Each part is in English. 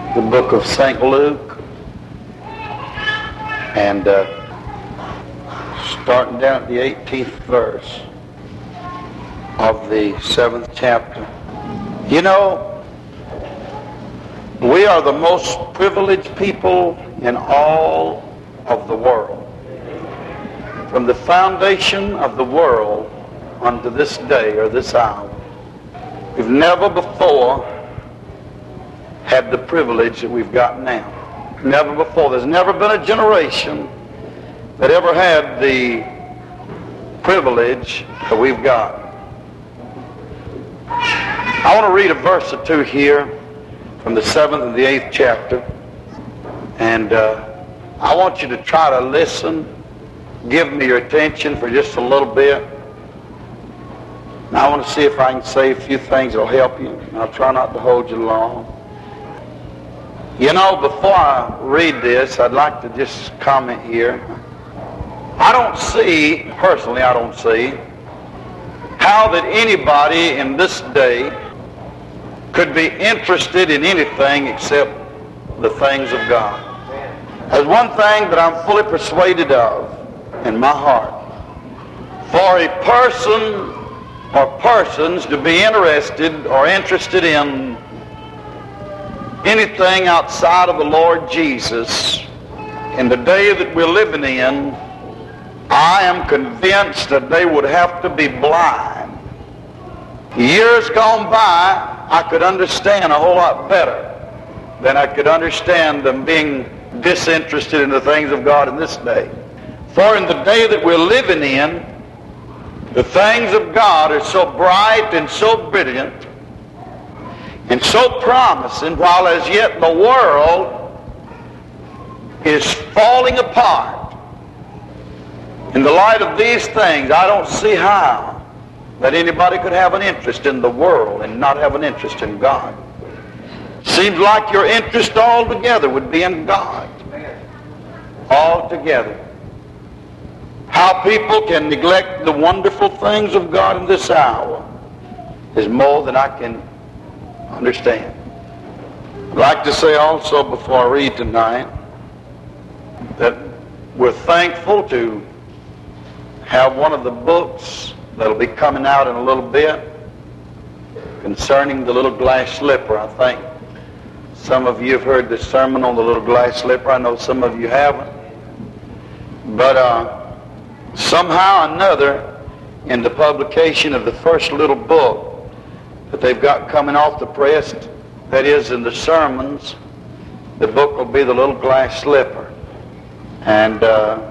the book of St. Luke, and starting down at the 18th verse of the 7th chapter. You know, we are the most privileged people in all of the world. From the foundation of the world unto this day or this hour, we've never before had the privilege that we've got now. Never before. There's never been a generation that ever had the privilege that we've got. I want to read a verse or two here from the 7th and the 8th chapter. And I want you to try to listen. Give me your attention for just a little bit. Now I want to see if I can say a few things that will help you. And I'll try not to hold you long. You know, before I read this, I'd like to just comment here. Personally I don't see how that anybody in this day could be interested in anything except the things of God. There's one thing that I'm fully persuaded of in my heart. For a person or persons to be interested or interested in anything outside of the Lord Jesus in the day that we're living in, I am convinced that they would have to be blind. Years gone by, I could understand a whole lot better than I could understand them being disinterested in the things of God in this day. For in the day that we're living in, the things of God are so bright and so brilliant and so promising, while as yet the world is falling apart. In the light of these things, I don't see how that anybody could have an interest in the world and not have an interest in God. Seems like your interest altogether would be in God. Altogether. How people can neglect the wonderful things of God in this hour is more than I can understand. I'd like to say also before I read tonight that we're thankful to have one of the books that'll be coming out in a little bit concerning the little glass slipper. I think some of you have heard the sermon on the little glass slipper. I know some of you haven't. But somehow or another, in the publication of the first little book that they've got coming off the press, that is in the sermons, the book will be the little glass slipper. And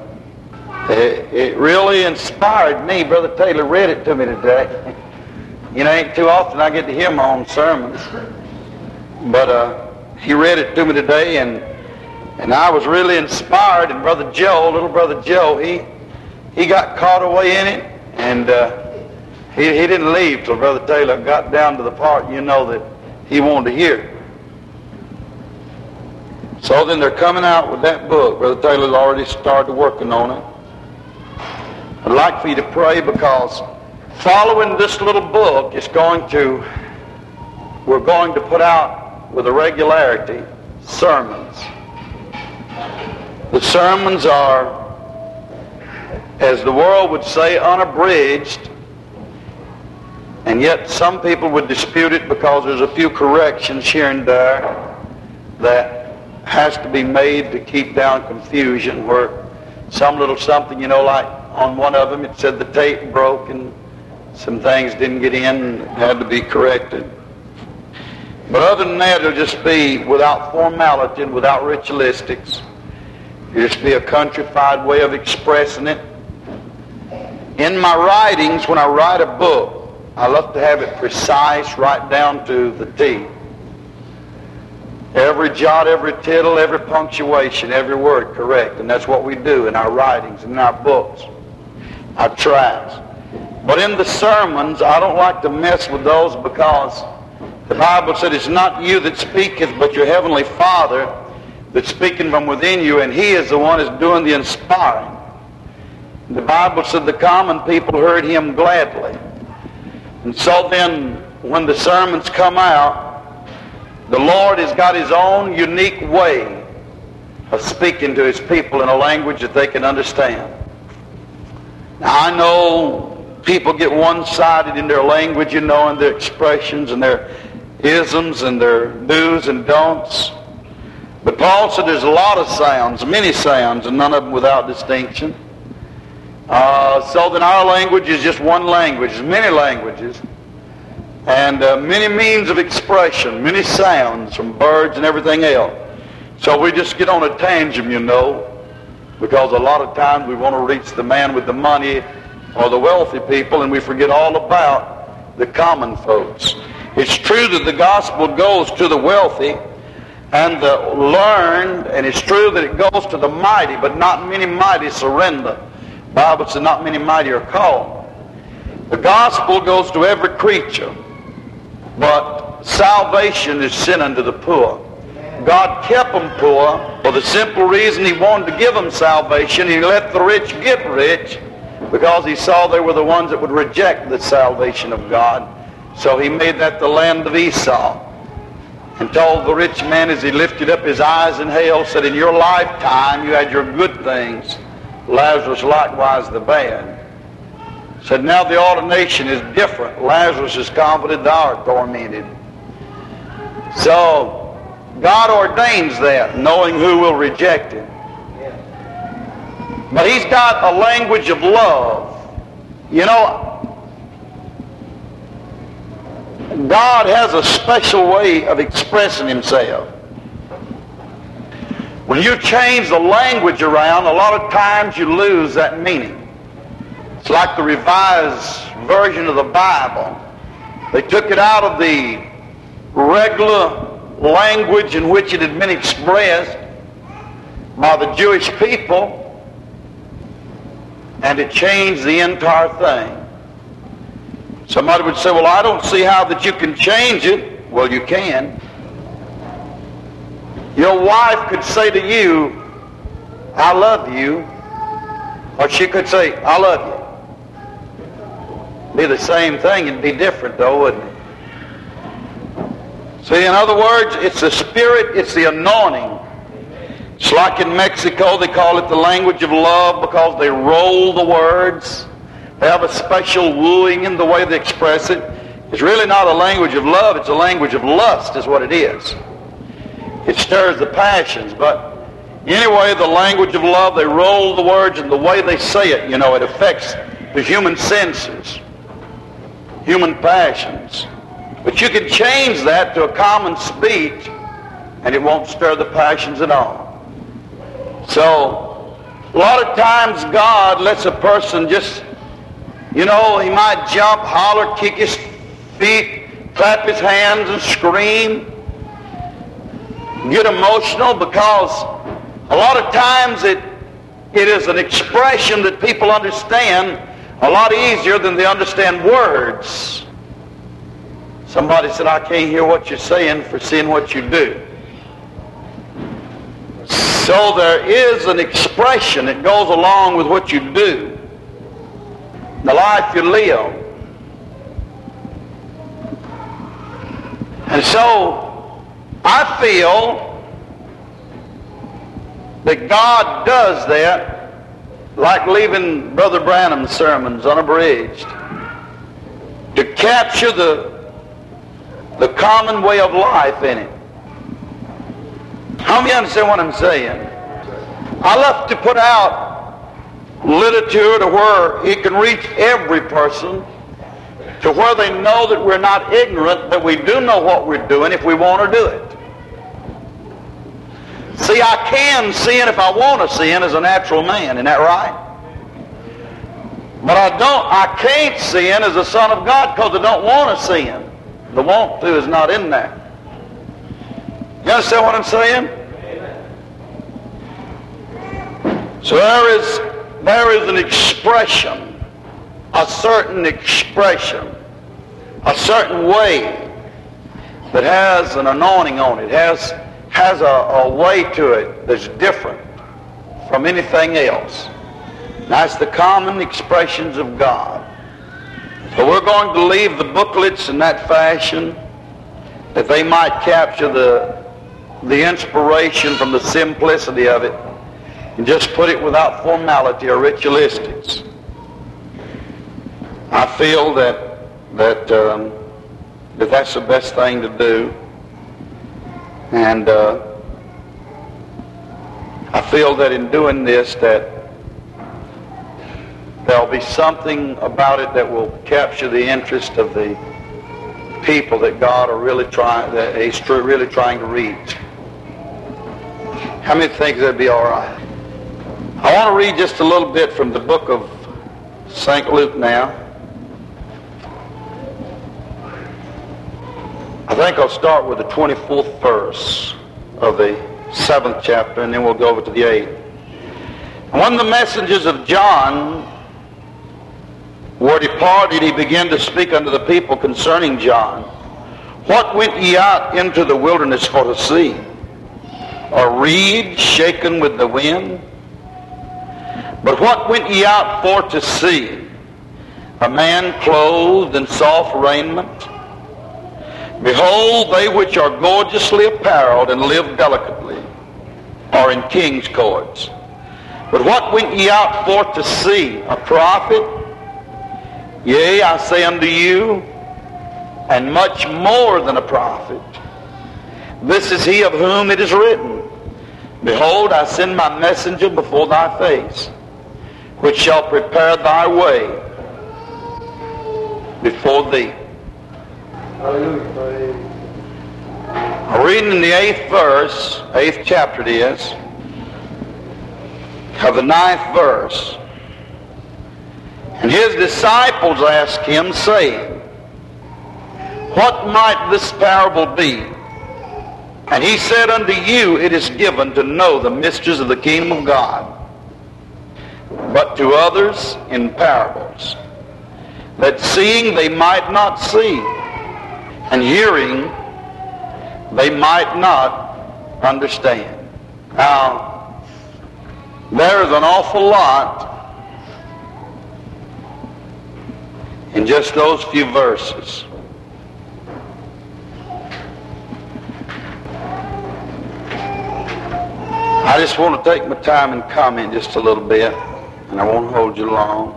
it really inspired me. Brother Taylor read it to me today. You know, ain't too often I get to hear my own sermons. But he read it to me today, and I was really inspired. And Brother Joe, little Brother Joe, he got caught away in it, and he didn't leave till Brother Taylor got down to the part, you know, that he wanted to hear. So then they're coming out with that book. Brother Taylor's already started working on it. I'd like for you to pray, because following this little book, we're going to put out with a regularity sermons. The sermons are, as the world would say, unabridged, and yet some people would dispute it because there's a few corrections here and there that has to be made to keep down confusion, where some little something, you know, like on one of them it said the tape broke and some things didn't get in and had to be corrected. But other than that, it'll just be without formality and without ritualistics. It'll just be a countrified way of expressing it. In my writings, when I write a book, I love to have it precise, right down to the T. Every jot, every tittle, every punctuation, every word correct. And that's what we do in our writings, in our books, our tracts. But in the sermons, I don't like to mess with those, because the Bible said it's not you that speaketh, but your heavenly Father that's speaking from within you, and He is the one that's doing the inspiring. The Bible said the common people heard Him gladly. And so then, when the sermons come out, The Lord has got His own unique way of speaking to His people in a language that they can understand. Now, I know people get one-sided in their language, and their expressions and their isms and their do's and don'ts. But Paul said there's a lot of sounds, many sounds, and none of them without distinction. So that our language is just one language. There's many languages and many means of expression, many sounds from birds and everything else. So we just get on a tangent, because a lot of times we want to reach the man with the money or the wealthy people, and we forget all about the common folks. It's true that the gospel goes to the wealthy and the learned, and it's true that it goes to the mighty, but not many mighty surrender. The Bible says not many mighty are called. The gospel goes to every creature, but salvation is sent unto the poor. God kept them poor for the simple reason He wanted to give them salvation. He let the rich get rich because He saw they were the ones that would reject the salvation of God. So He made that the land of Esau, and told the rich man as he lifted up his eyes in hell, said, in your lifetime you had your good things, Lazarus likewise the bad. Said, now the ordination is different. Lazarus is comforted, thou art tormented. So God ordains that, knowing who will reject Him. But He's got a language of love. God has a special way of expressing Himself. When you change the language around, a lot of times you lose that meaning. It's like the Revised Version of the Bible. They took it out of the regular language in which it had been expressed by the Jewish people, and it changed the entire thing. Somebody would say, well, I don't see how that you can change it. Well, you can. Your wife could say to you, I love you, or she could say, I love you. Be the same thing. It'd be different, though, wouldn't it? See, in other words, it's the Spirit, it's the anointing. It's like in Mexico, they call it the language of love because they roll the words. They have a special wooing in the way they express it. It's really not a language of love, it's a language of lust is what it is. It stirs the passions, but anyway, the language of love, they roll the words, and the way they say it, it affects the human senses, human passions. But you can change that to a common speech, and it won't stir the passions at all. So, a lot of times God lets a person just, he might jump, holler, kick his feet, clap his hands and scream, get emotional, because a lot of times it is an expression that people understand a lot easier than they understand words. Somebody said, I can't hear what you're saying for seeing what you do. So there is an expression that goes along with what you do, the life you live. And so I feel that God does that, like leaving Brother Branham's sermons unabridged, to capture the common way of life in it. How many understand what I'm saying? I love to put out literature to where it can reach every person, to where they know that we're not ignorant, that we do know what we're doing if we want to do it. See, I can sin if I want to sin as a natural man, isn't that right? But I can't sin as a son of God because I don't want to sin. The want to is not in there. You understand what I'm saying? So there is an expression, a certain expression, a certain way that has an anointing on it, has a way to it that's different from anything else. That's the common expressions of God. So we're going to leave the booklets in that fashion. that they might capture the inspiration from the simplicity of it and just put it without formality or ritualistics. I feel that's the best thing to do. And I feel that in doing this that there'll be something about it that will capture the interest of the people that God He's really trying to reach. How many think that'd be all right? I want to read just a little bit from the book of St. Luke now. I think I'll start with the 24th verse of the 7th chapter, and then we'll go over to the 8th. And when the messengers of John were departed, he began to speak unto the people concerning John. What went ye out into the wilderness for to see? A reed shaken with the wind? But what went ye out for to see? A man clothed in soft raiment? Behold, they which are gorgeously apparelled and live delicately are in king's courts. But what went ye out for to see? A prophet? Yea, I say unto you, and much more than a prophet. This is he of whom it is written, Behold, I send my messenger before thy face, which shall prepare thy way before thee. Hallelujah. I'm reading in the 8th verse, 8th chapter it is, of the 9th verse. And his disciples asked him, saying, What might this parable be? And he said unto you, It is given to know the mysteries of the kingdom of God, but to others in parables, that seeing they might not see, and hearing they might not understand. Now, there's an awful lot in just those few verses. I just want to take my time and comment just a little bit, and I won't hold you long.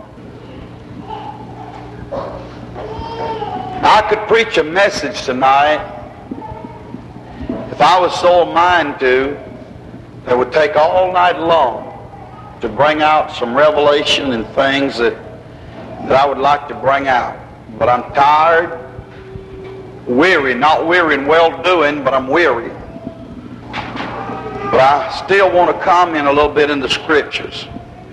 I could preach a message tonight, if I was so a mind to, that would take all night long to bring out some revelation and things that I would like to bring out. But I'm tired, weary, not weary in well-doing, but I'm weary. But I still want to comment a little bit in the Scriptures.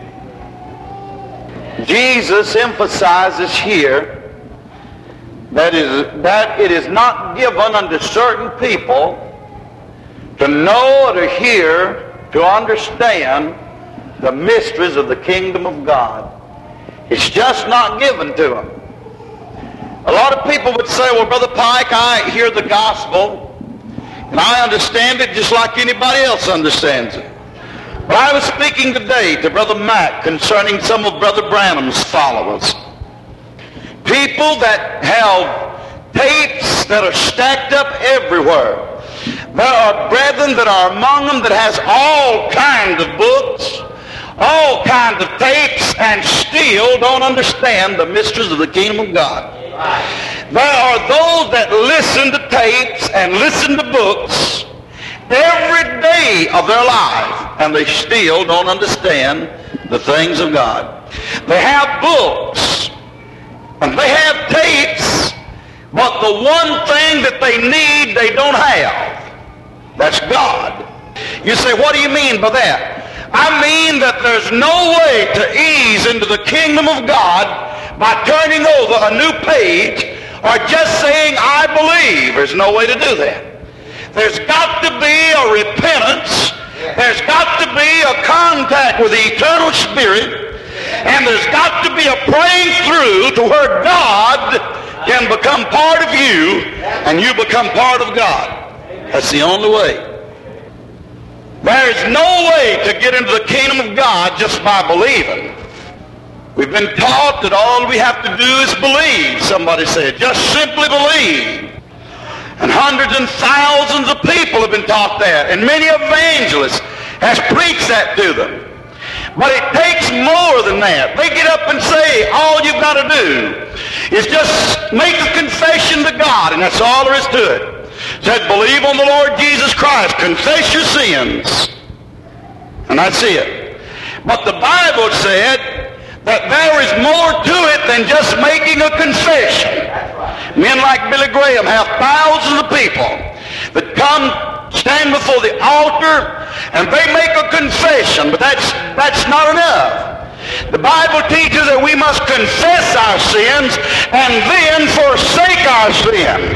Jesus emphasizes here that it is not given unto certain people to know or to hear, to understand the mysteries of the kingdom of God. It's just not given to them. A lot of people would say, well, Brother Pike, I hear the gospel, and I understand it just like anybody else understands it. But I was speaking today to Brother Mack concerning some of Brother Branham's followers. People that have tapes that are stacked up everywhere. There are brethren that are among them that has all kinds of books, all kinds of tapes, and still don't understand the mysteries of the kingdom of God. There are those that listen to tapes and listen to books every day of their life, and they still don't understand the things of God. They have books, and they have tapes, but the one thing that they need, they don't have. That's God. You say, what do you mean by that? I mean that there's no way to ease into the kingdom of God by turning over a new page or just saying, I believe. There's no way to do that. There's got to be a repentance. There's got to be a contact with the eternal Spirit. And there's got to be a praying through to where God can become part of you and you become part of God. That's the only way. There is no way to get into the kingdom of God just by believing. We've been taught that all we have to do is believe. Somebody said, just simply believe. And hundreds and thousands of people have been taught that. And many evangelists has preached that to them. But it takes more than that. They get up and say, all you've got to do is just make a confession to God, and that's all there is to it. It said, believe on the Lord Jesus Christ, confess your sins, and that's it. But the Bible said that there is more to it than just making a confession. Men like Billy Graham have thousands of people that come stand before the altar and they make a confession, but that's not enough. The Bible teaches that we must confess our sins and then forsake our sins.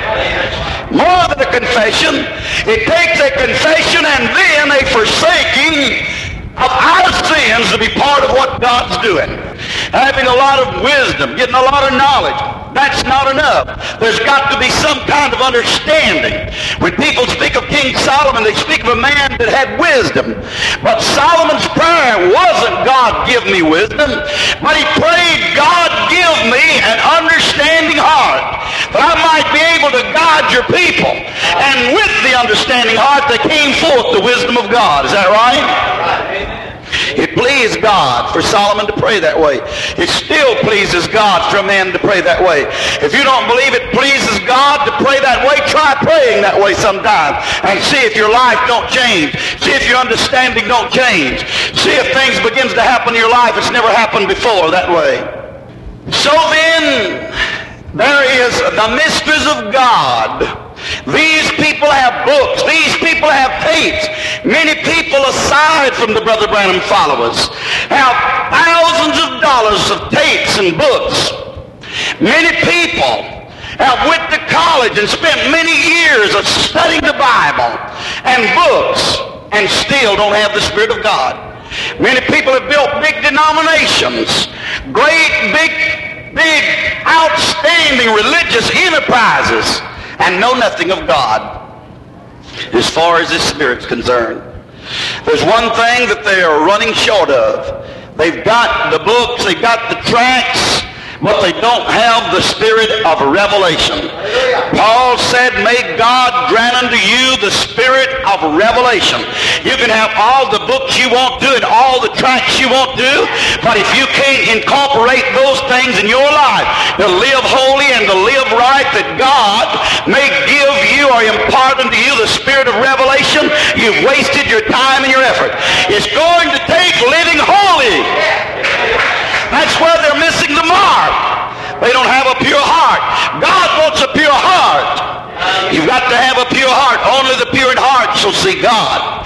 More than a confession, it takes a confession and then a forsaking of our sins to be part of what God's doing. Having a lot of wisdom, getting a lot of knowledge, that's not enough. There's got to be some kind of understanding. When people speak of King Solomon, they speak of a man that had wisdom. But Solomon's prayer wasn't, God, give me wisdom, but he prayed, God, give me an understanding heart, that I might be able to guide your people. And with the understanding heart, there came forth the wisdom of God. Is that right? It pleased God for Solomon to pray that way. It still pleases God for a man to pray that way. If you don't believe it pleases God to pray that way, try praying that way sometime and see if your life don't change. See if your understanding don't change. See if things begins to happen in your life that's never happened before that way. So then, there is the mysteries of God. These people have books. These people have tapes. Many people, aside from the Brother Branham followers, have thousands of dollars of tapes and books. Many people have went to college and spent many years of studying the Bible and books and still don't have the Spirit of God. Many people have built big denominations, great, big, outstanding religious enterprises, and know nothing of God as far as His Spirit's concerned. There's one thing that they are running short of. They've got the books, they've got the tracts, but they don't have the spirit of revelation. Paul said, may God grant unto you the spirit of revelation. You can have all the books you want to and all the tracts you want to, but if you can't incorporate those things in your life to live holy and to live right, that God may give you or impart unto you the spirit of revelation, you've wasted your time and your effort. It's going to take living holy. That's where they're missing the mark. They don't have a pure heart. God wants a pure heart. You've got to have a pure heart. Only the pure in heart shall see God.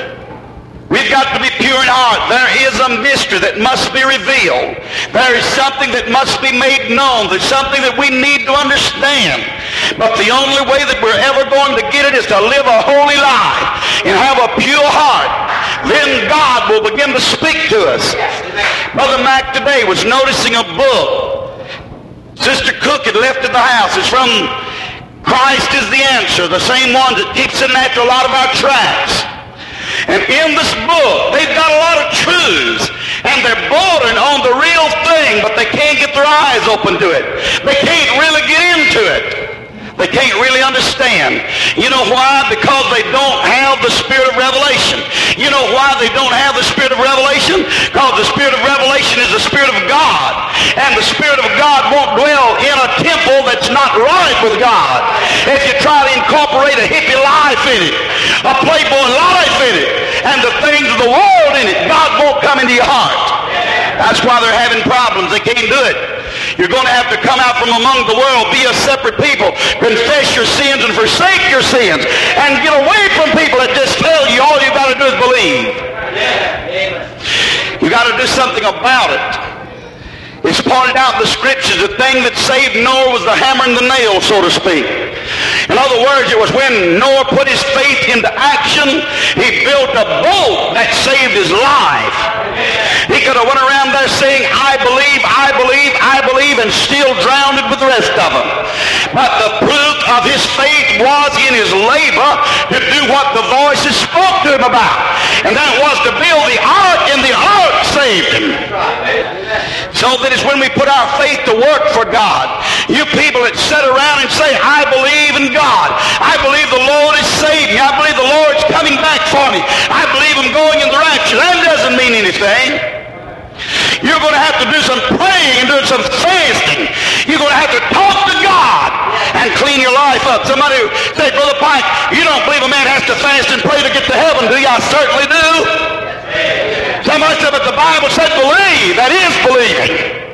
We've got to be pure in heart. There is a mystery that must be revealed. There is something that must be made known. There's something that we need to understand. But the only way that we're ever going to get it is to live a holy life and have a pure heart. Then God will begin to speak to us. Brother Mack today was noticing a book. Sister Cook had left at the house. It's from Christ is the Answer, the same one that keeps in after a lot of our tracts. And in this book, they've got a lot of truths, and they're bordering on the real thing, but they can't get their eyes open to it. They can't really get into it. They can't really understand. You know why? Because they don't have the spirit of revelation. You know why they don't have the spirit of revelation? Because the spirit of revelation is the Spirit of God. And the Spirit of God won't dwell in a temple that's not right with God. If you try to incorporate a hippie life in it, a playboy life in it, and the things of the world in it, God won't come into your heart. That's why they're having problems. They can't do it. You're going to have to come out from among the world, be a separate people, confess your sins and forsake your sins, and get away from people that just tell you all you got to do is believe. You got to do something about it. It's pointed out in the Scriptures, the thing that saved Noah was the hammer and the nail, so to speak. In other words, it was when Noah put his faith into action, he built a boat that saved his life. He could have went around there saying, I believe, I believe, I believe, and still drowned it with the rest of them. But the fruit of his faith was in his labor to do what the voices spoke to him about. And that was to build the ark, and the ark saved him. So that is when we put our faith to work for God. You people that sit around and say, I believe in God. I believe the Lord has saved me. I believe the Lord's coming back for me. I believe I'm going in the rapture. That doesn't mean anything. You're going to have to do some praying and do some fasting. You're going to have to talk to God and clean your life up. Somebody said, Brother Pike, you don't believe a man has to fast and pray to get to heaven, do you? I certainly do. Somebody said, but the Bible said believe. That is believing.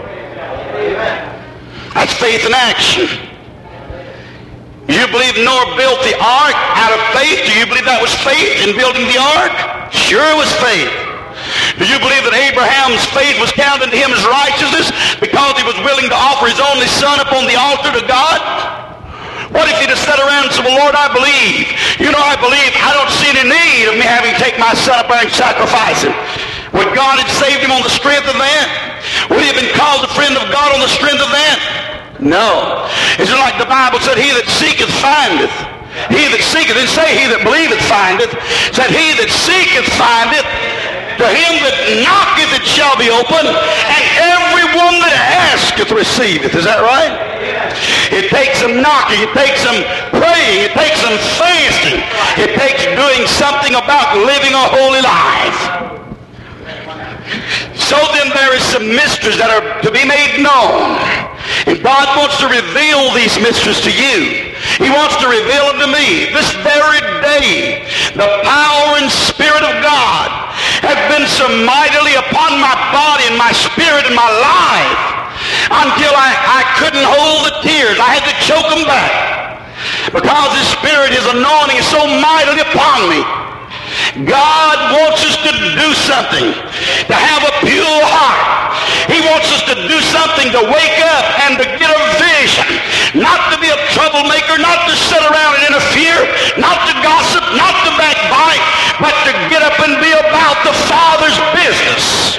That's faith in action. You believe Noah built the ark out of faith? Do you believe that was faith in building the ark? Sure it was faith. Do you believe that Abraham's faith was counted to him as righteousness because he was willing to offer his only son upon the altar to God? What if he'd have sat around and said, well, Lord, I believe. You know, I believe. I don't see any need of me having to take my son up there and sacrifice him. Would God have saved him on the strength of that? Would he have been called a friend of God on the strength of that? No. It's like the Bible said, he that seeketh findeth. He that seeketh, didn't say he that believeth findeth. It said he that seeketh findeth. To him that knocketh it shall be open, and everyone that asketh receiveth. Is that right? It takes some knocking, it takes some praying, it takes some fasting, it takes doing something about living a holy life. So then there is some mysteries that are to be made known. And God wants to reveal these mysteries to you. He wants to reveal them to me. This very day, the power and Spirit of God have been so mightily upon my body and my spirit and my life until I couldn't hold the tears. I had to choke them back because His Spirit, His anointing is so mightily upon me. God wants us to do something, to have a pure heart. He wants us to do something, to wake up and to get a vision, not to be a troublemaker, not to sit around and interfere, not to gossip, not to backbite, but to get up and be about the Father's business.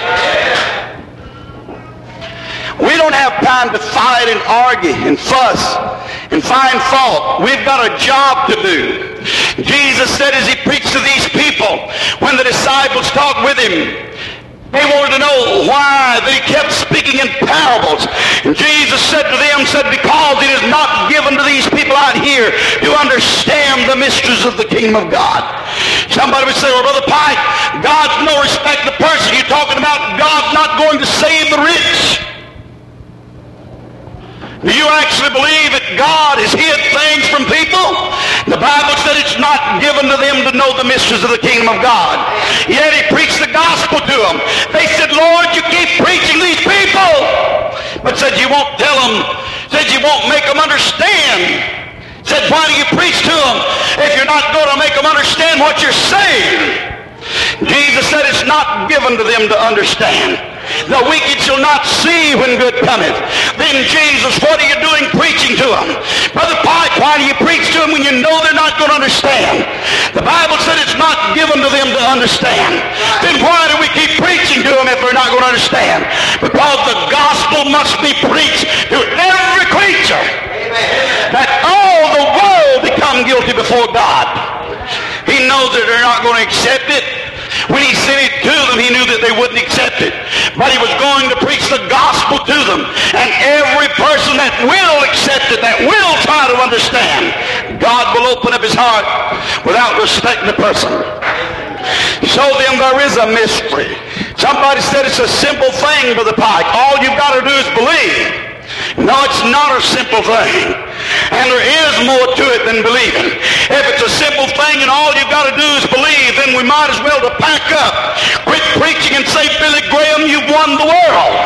We don't have time to fight and argue and fuss and find fault. We've got a job to do. Jesus said as He preached to these people, when the disciples talked with Him, they wanted to know why they kept speaking in parables. And Jesus said to them, because it is not given to these people out here to understand the mysteries of the kingdom of God. Somebody would say, well, Brother Pike, God's no respect of person. You're talking about God's not going to save the rich. Do you actually believe that God has hid things from people? The Bible said it's not given to them to know the mysteries of the kingdom of God. Yet He preached the gospel to them. They said, Lord, you keep preaching these people. But said you won't tell them. Said you won't make them understand. Said, why do you preach to them if you're not going to make them understand what you're saying? Jesus said it's not given to them to understand. The wicked shall not see when good cometh. Then Jesus, what are you doing preaching to them? Brother Pike, why do you preach to them when you know they're not going to understand? The Bible said it's not given to them to understand. Then why do we keep preaching to them if they're not going to understand? Because the gospel must be preached to every creature. That all the world become guilty before God. He knows that they're not going to accept it. When He sent it to them, He knew that they wouldn't accept it. But He was going to preach the gospel to them. And every person that will accept it, that will try to understand, God will open up His heart without respecting the person. So then there is a mystery. Somebody said it's a simple thing, Brother Pike. All you've got to do is believe. No, it's not a simple thing. And there is more to it than believing. If it's a simple thing and all you've got to do is believe, then we might as well to pack up, quit preaching and say, Billy Graham, you've won the world.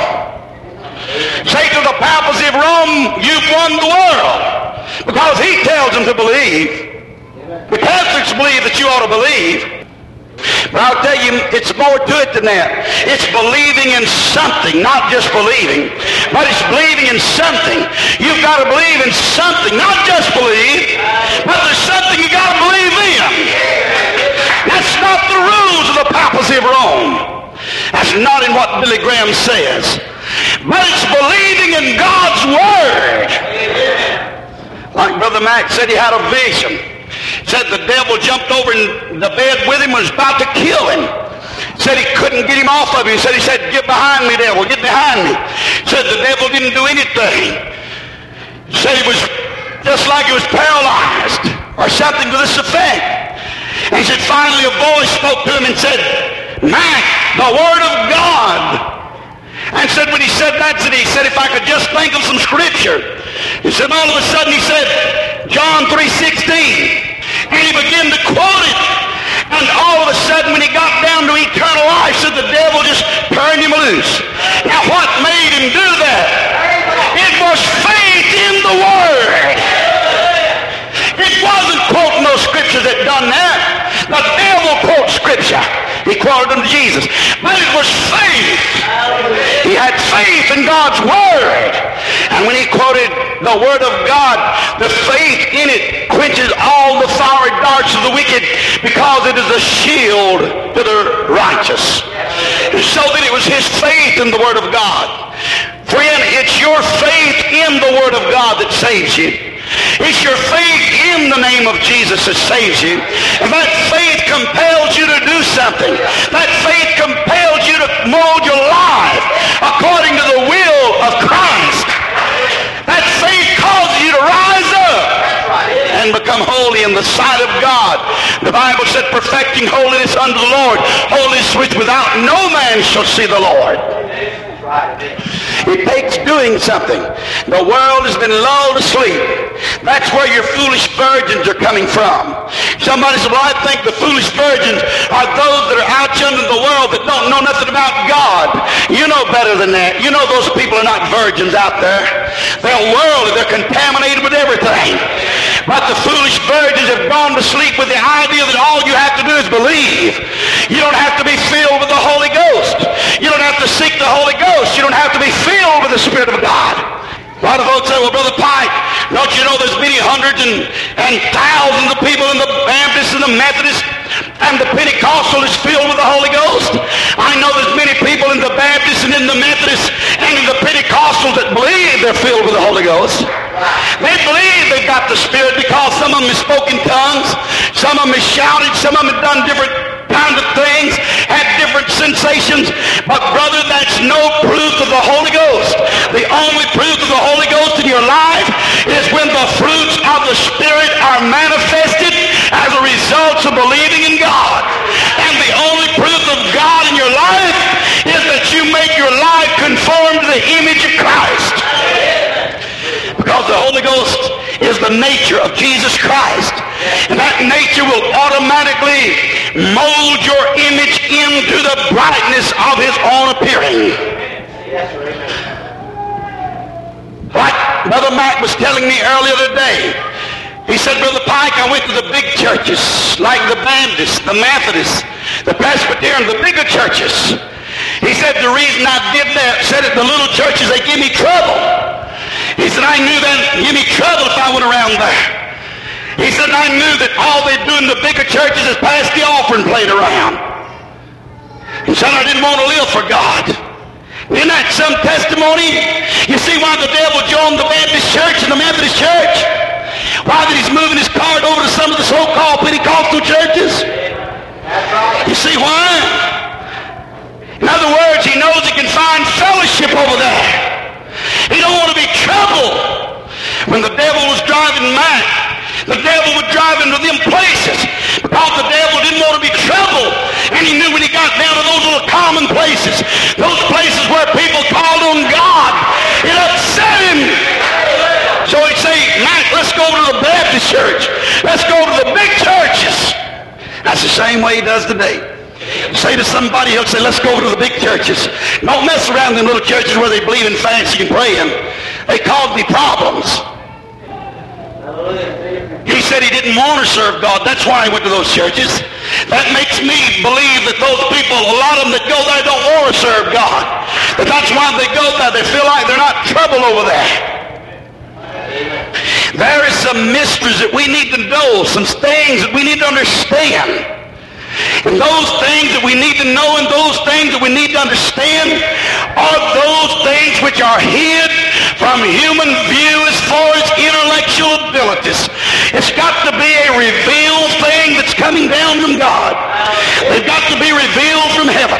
Say to the papacy of Rome, you've won the world. Because he tells them to believe. The Catholics believe that you ought to believe. But I'll tell you, it's more to it than that. It's believing in something, not just believing, but it's believing in something. You've got to believe in something, not just believe, but there's something you got to believe in. That's not the rules of the papacy of Rome. That's not in what Billy Graham says. But it's believing in God's Word. Like Brother Mack said, he had a vision. Said the devil jumped over in the bed with him and was about to kill him. Said he couldn't get him off of him. He said, get behind me, devil, get behind me. Said the devil didn't do anything. Said he was just like he was paralyzed or something to this effect. And he said finally a voice spoke to him and said, Mac, the Word of God. And said when he said that, he said if I could just think of some scripture. He said all of a sudden he said John 3:16. And he began to quote it. And all of a sudden when he got down to eternal life, said the devil just turned him loose. Now what made him do that? It was faith in the Word. It wasn't quoting those scriptures that done that. The devil quotes scripture. He quoted them to Jesus. But it was faith. He had faith in God's Word. And when he quoted the Word of God, the faith in it quenches all the fiery darts of the wicked, because it is a shield to the righteous. So that it was his faith in the Word of God. Friend, it's your faith in the Word of God that saves you. It's your faith in the name of Jesus that saves you. And that faith compels you to do something. That faith compels you to mold your life according to the will of Christ. That faith causes you to rise up and become holy in the sight of God. The Bible said, perfecting holiness unto the Lord, holiness which without no man shall see the Lord. It takes doing something. The world has been lulled to sleep. That's where your foolish virgins are coming from. Somebody said, well, I think the foolish virgins are those that are out yonder in the world that don't know nothing about God. You know better than that. You know those people are not virgins out there. They're worldly. They're contaminated with everything. But the foolish virgins have gone to sleep with the idea that all you have to do is believe. You don't have to be filled with the Holy Ghost. You don't have to seek the Holy Ghost. You don't have to be filled with the Spirit of God. A lot of folks say, well, Brother Pike, don't you know there's many hundreds and thousands of people in the Baptist and the Methodist and the Pentecostal is filled with the Holy Ghost? I know there's many people in the Baptist and in the Methodist and in the Pentecostals that believe they're filled with the Holy Ghost. They believe they've got the Spirit because some of them have spoken tongues, some of them have shouted, some of them have done different kinds of things, had different sensations. But brother, that's no proof of the Holy Ghost. The only proof of the Holy Ghost in your life is when the fruits of the Spirit are manifested as a result of believing in God. And the only proof of God in your life is that you make your life conform to the image of Christ. Because the Holy Ghost is the nature of Jesus Christ. And that nature will automatically mold your image into the brightness of his own appearing. Like Brother Mac was telling me earlier today, he said, Brother Pike, I went to the big churches, like the Baptist, the Methodist, the Presbyterian, the bigger churches. He said the reason I did that, said at the little churches, they give me trouble. He said, I knew that would give me trouble if I went around there. He said, I knew that all they do in the bigger churches is pass the offering plate around. He said, I didn't want to live for God. Isn't that some testimony? You see why the devil joined the Baptist church and the Methodist church? Why that he's moving his card over to some of the so-called Pentecostal churches? You see why? In other words, he knows he can find fellowship over there. He don't want to be troubled. When the devil was driving Mac, the devil would drive into them places because the devil didn't want to be troubled. And he knew when he got down to those little common places, those places where people called on God, it upset him. So he'd say, Mac, let's go to the Baptist church. Let's go to the big churches. That's the same way he does today. Say to somebody, he'll say, let's go to the big churches. Don't mess around in little churches where they believe in fasting and praying. They cause me problems. He said he didn't want to serve God. That's why he went to those churches. That makes me believe that those people, a lot of them that go there don't want to serve God. But that's why they go there. They feel like they're not trouble over there. There is some mysteries that we need to know, some things that we need to understand. And those things that we need to know and those things that we need to understand are those things which are hid from human view as far as intellectual abilities. It's got to be a revealed thing that's coming down from God. They've got to be revealed from heaven.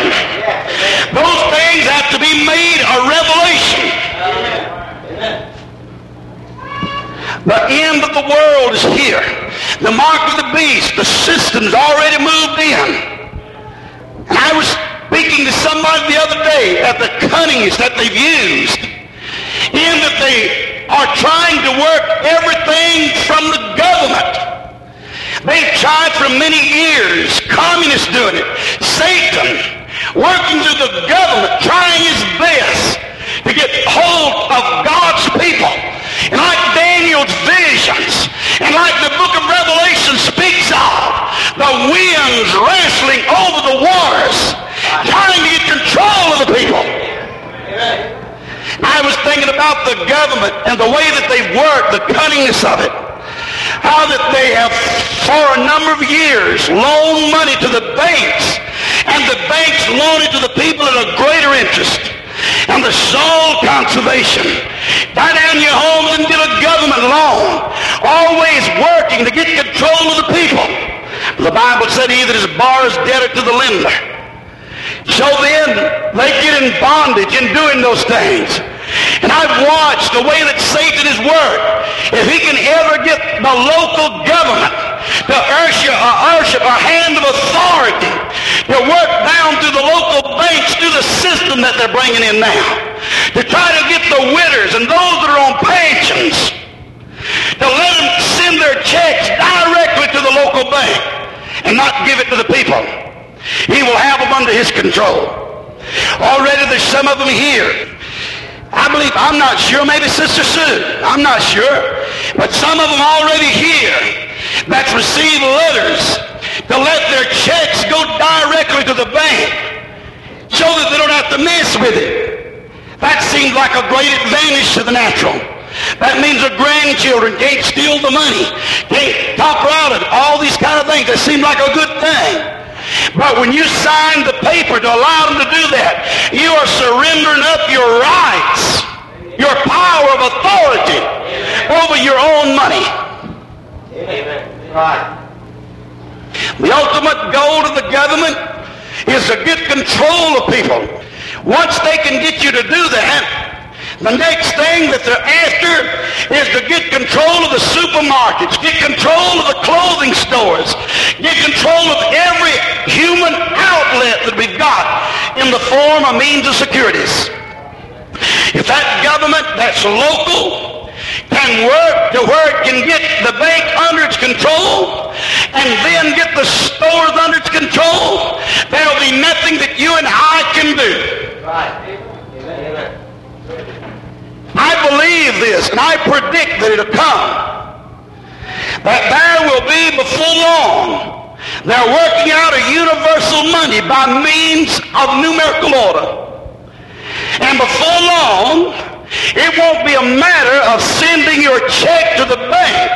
The end of the world is here. The mark of the beast, the system's already moved in. And I was speaking to somebody the other day at the cunnings that they've used, in that they are trying to work everything from the government. They've tried for many years, communists doing it, Satan working through the government, trying his best to get hold of God's people. And like Daniel's visions, and like the book of Revelation speaks of, the winds wrestling over the waters, trying to get control of the people. I was thinking about the government and the way that they work, the cunningness of it. How that they have, for a number of years, loaned money to the banks, and the banks loan it to the people at a greater interest. And the soul conservation. Tie down your homes and get a government loan. Always working to get control of the people. The Bible said he that is borrows debtor to the lender. So then they get in bondage in doing those things. And I've watched the way that Satan has worked. If he can ever get the local government to worship a hand of authority, to work down through the local banks, through the system that they're bringing in now, to try to get the widows and those that are on pensions, to let them send their checks directly to the local bank and not give it to the people. He will have them under his control. Already there's some of them here. I believe, I'm not sure, maybe Sister Sue, I'm not sure, but some of them already here that's received letters to let their checks go directly to the bank so that they don't have to mess with it. That seems like a great advantage to the natural. That means the grandchildren can't steal the money, can't top out it, all these kind of things. That seem like a good thing. But when you sign the paper to allow them to do that, you are surrendering up your rights, your power of authority over your own money. Amen. Right. The ultimate goal of the government is to get control of people. Once they can get you to do that, the next thing that they're after is to get control of the supermarkets, get control of the clothing stores, get control of every human outlet that we've got in the form of means of securities. If that government that's local can work to where it can get the bank under its control and then get the stores under its control, there'll be nothing that you and I can do. Right. Amen. I believe this, and I predict that it'll come. That there will be before long, they're working out a universal money by means of numerical order. And before long, it won't be a matter of sending your check to the bank.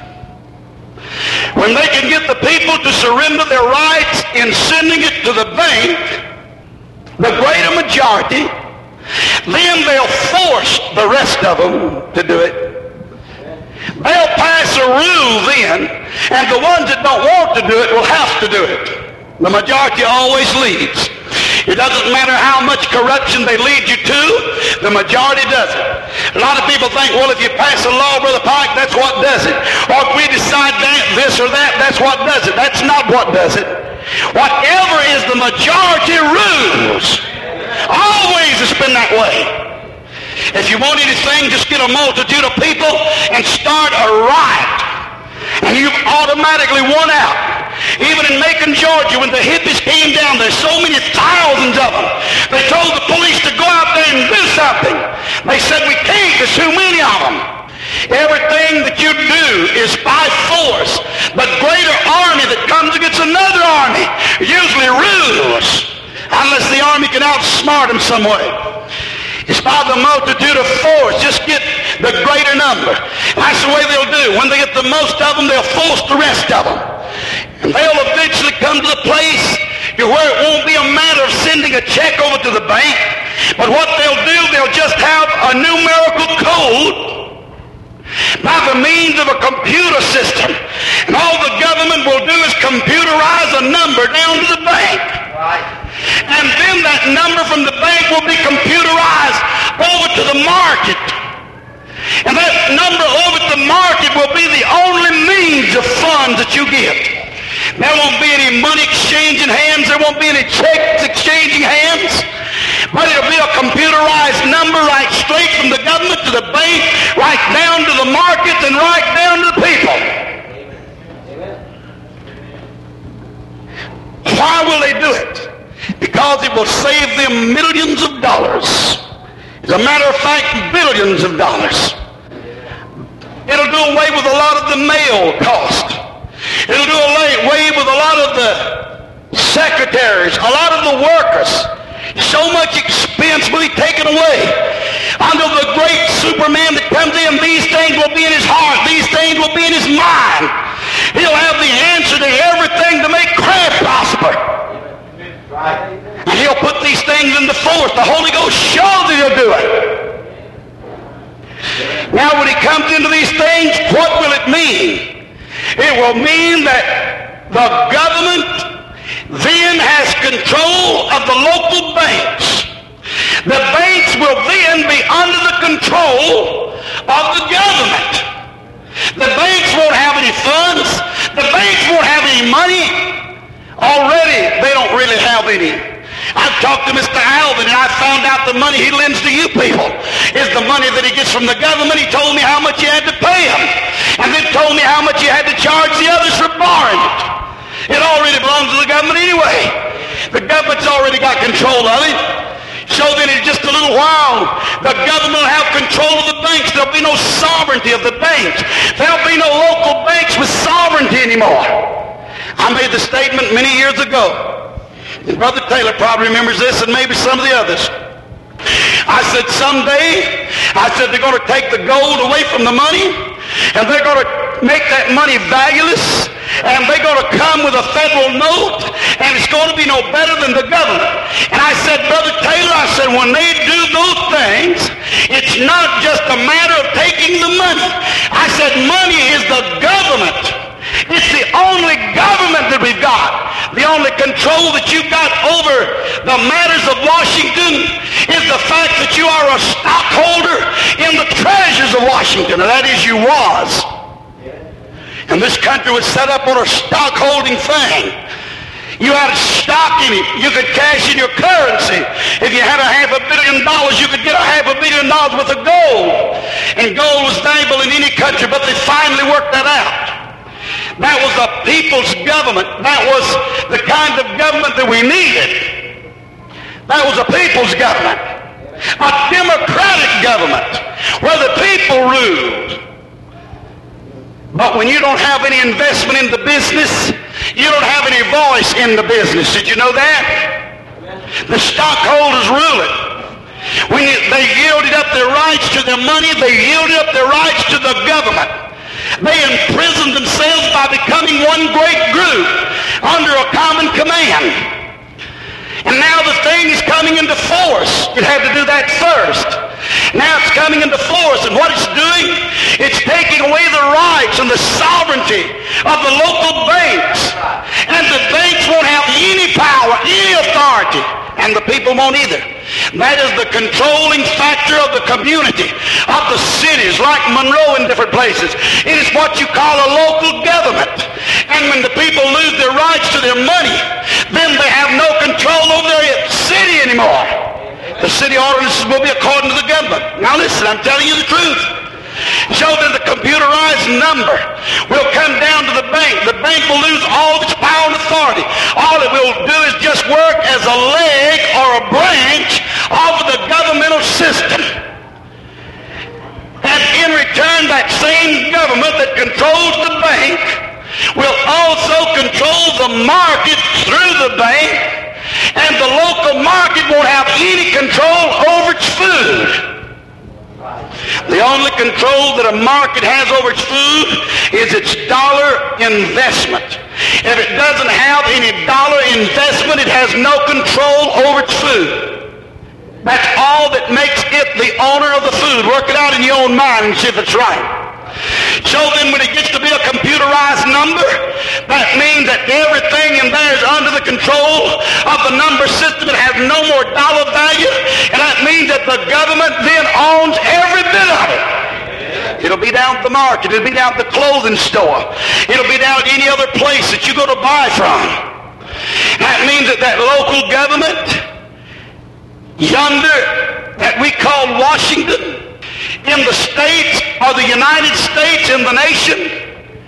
When they can get the people to surrender their rights in sending it to the bank, the greater majority, then they'll force the rest of them to do it. They'll pass a rule then, and the ones that don't want to do it will have to do it. The majority always leads. It doesn't matter how much corruption they lead you to, the majority does it. A lot of people think, well, if you pass a law, Brother Pike, that's what does it. Or if we decide that, this or that, that's what does it. That's not what does it. Whatever is the majority rules. Always it's been that way. If you want anything, just get a multitude of people and start a riot. And you've automatically won out. Even in Macon, Georgia, when the hippies came down, there's so many thousands of them. They told the police to go out there and do something. They said, we can't, there's too many of them. Everything that you do is by force. But greater army that comes against another army usually rules. Unless the army can outsmart them some way. It's by the multitude of force. Just get the greater number. That's the way they'll do. When they get the most of them, they'll force the rest of them. And they'll eventually come to the place to where it won't be a matter of sending a check over to the bank. But what they'll do, they'll just have a numerical code by the means of a computer system. And all the government will do is computerize a number down to the bank. Right. And then that number from the bank will be computerized over to the market. And that number over at the market will be the only means of funds that you get. There won't be any money exchanging hands. There won't be any checks exchanging hands. But it'll be a computerized number right straight from the government to the bank, right down to the markets, and right down to the people. Why will they do it? Because it will save them millions of dollars. As a matter of fact, billions of dollars. It'll do away with a lot of the mail cost. It'll do away with a lot of the secretaries, a lot of the workers. So much expense will be taken away. Under the great Superman that comes in, these things will be in his heart. These things will be in his mind. He'll have the answer to everything to make crime prosper. And he'll put these things into force. The Holy Ghost shows that he'll do it. Now when he comes into these things, what will it mean? It will mean that the government then has control of the local banks. The banks will then be under the control of the government. The banks won't have any funds. The banks won't have any money. Already, they don't really have any. I've talked to Mr. Alvin, and I found out the money he lends to you people is the money that he gets from the government. He told me how much you had to pay him, and then told me how much you had to charge the others for borrowing it. It already belongs to the government anyway. The government's already got control of it. So then in just a little while, the government will have control of the banks. There'll be no sovereignty of the banks. There'll be no local banks with sovereignty anymore. I made the statement many years ago. And Brother Taylor probably remembers this, and maybe some of the others. I said someday, they're going to take the gold away from the money, and they're going to make that money valueless, and they're going to come with a federal note, and it's going to be no better than the government. And I said, Brother Taylor, when they do those things, it's not just a matter of taking the money. I said, money is the government. It's the only government that we've got. The only control that you've got over the matters of Washington is the fact that you are a stockholder in the treasures of Washington, and that is you was. And this country was set up on a stockholding thing. You had stock in it. You could cash in your currency. If you had $500 million, you could get $500 million worth of gold. And gold was valuable in any country, but they finally worked that out. That was a people's government. That was the kind of government that we needed. That was a people's government. A democratic government where the people ruled. But when you don't have any investment in the business, you don't have any voice in the business. Did you know that? The stockholders rule it. When they yielded up their rights to their money, they yielded up their rights to the government. They imprisoned themselves by becoming one great group under a common command. And now the thing is coming into force. It had to do that first. Now it's coming into force, and what it's doing, it's taking away the rights and the sovereignty of the local banks. And the banks won't have any power, any authority, and the people won't either. That is the controlling factor of the community, of the cities, like Monroe in different places. It is what you call a local government. And when the people lose their rights to their money, then they have no control over their city anymore. The city ordinances will be according to the government. Now listen, I'm telling you the truth. So that the computerized number will come down to the bank. The bank will lose all of its power and authority. All it will do is just work as a leg or a branch of the governmental system. And in return, that same government that controls the bank will also control the market through the bank, and the local market won't have any control over its food. The only control that a market has over its food is its dollar investment. If it doesn't have any dollar investment, it has no control over its food. That's all that makes it the owner of the food. Work it out in your own mind and see if it's right. So then when it gets to be a computerized number, that means that everything in there is under the control of the number system. It has no more dollar value, and that means that the government then owns every bit of it. It'll be down at the market. It'll be down at the clothing store. It'll be down at any other place that you go to buy from. That means that that local government yonder that we call Washington in the states or the United States in the nation,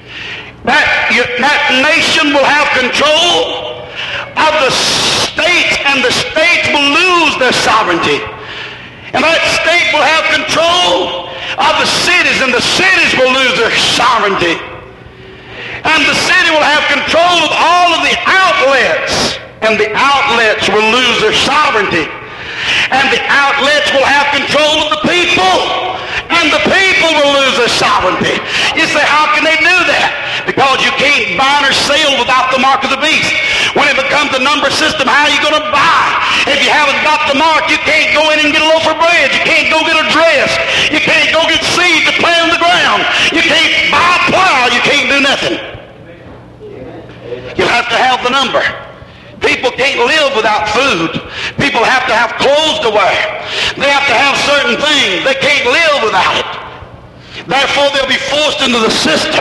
that nation will have control of the states, and the states will lose their sovereignty. And that state will have control of the cities, and the cities will lose their sovereignty. And the city will have control of all of the outlets, and the outlets will lose their sovereignty. And the outlets will have control of the people, and the people will lose their sovereignty. You say, how can they do that? Because you can't buy or sell without the mark of the beast. When it becomes a number system, how are you going to buy? If you haven't got the mark, you can't go in and get a loaf of bread. You can't go get a dress. You can't go get seed to plant in the ground. You can't buy a plow. You can't do nothing. You'll have to have the number. People can't live without food. People have to have clothes to wear. They have to have certain things. They can't live without it. Therefore, they'll be forced into the system.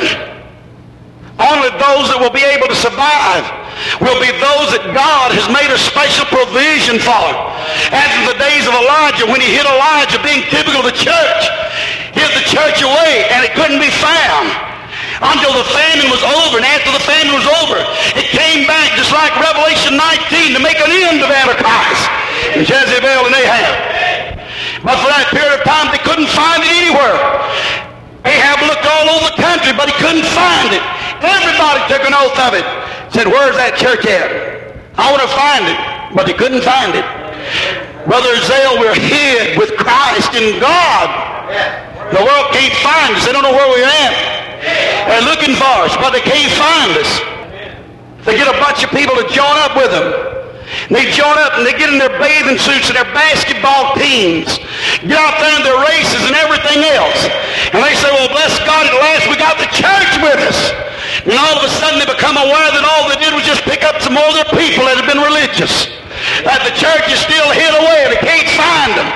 Only those that will be able to survive will be those that God has made a special provision for. As in the days of Elijah, when he hid Elijah, being typical of the church, hid the church away, and it couldn't be found until the famine was over. And after the famine was over, it came back just like Revelation 19 to make an end of Antichrist and Jezebel and Ahab. But for that period of time, they couldn't find it anywhere. Ahab looked all over the country, but he couldn't find it. Everybody took an oath of it. Said, where's that church at? I want to find it. But they couldn't find it. Brother Zale, we're hid with Christ in God. The world can't find us. They don't know where we're at. They're looking for us, but they can't find us. They get a bunch of people to join up with them. And they join up and they get in their bathing suits and their basketball teams, get out there in their races and everything else. And they say, well, bless God, at last we got the church with us. And all of a sudden they become aware that all they did was just pick up some more of their people that had been religious. That the church is still hid away and they can't find them.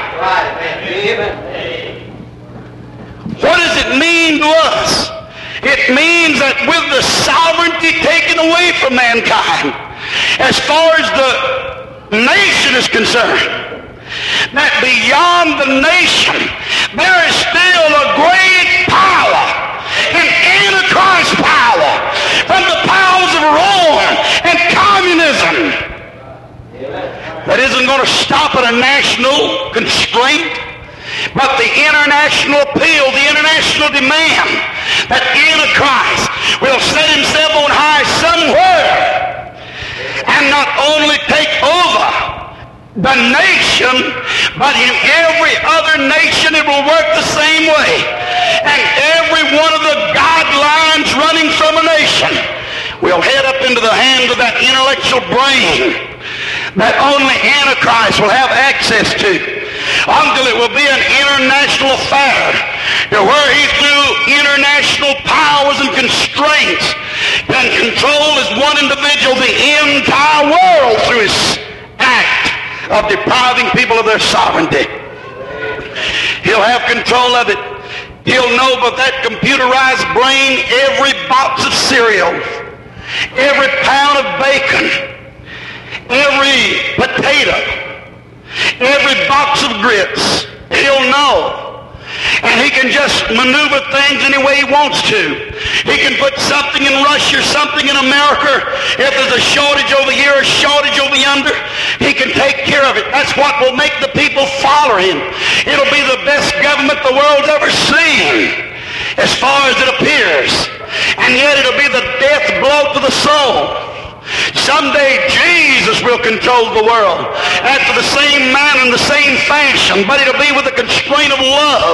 What does it mean to us? It means that with the sovereignty taken away from mankind, as far as the nation is concerned, that beyond the nation, there is still a great power, an Antichrist power, from the powers of Rome and communism, that isn't going to stop at a national constraint, but the international appeal, the international demand that Antichrist will set himself on high somewhere and not only take over the nation, but in every other nation it will work the same way. And every one of the guidelines running from a nation will head up into the hands of that intellectual brain that only Antichrist will have access to, until it will be an international affair, to where he, through international powers and constraints, can control as one individual the entire world through his act of depriving people of their sovereignty. He'll have control of it. He'll know by that computerized brain every box of cereal, every pound of bacon, every potato, every box of grits. He'll know. And he can just maneuver things any way he wants to. He can put something in Russia or something in America. If there's a shortage over here, a shortage over yonder, he can take care of it. That's what will make the people follow him. It'll be the best government the world's ever seen, as far as it appears. And yet it'll be the death blow to the soul. Someday Jesus will control the world after the same manner and the same fashion, but it'll be with the constraint of love.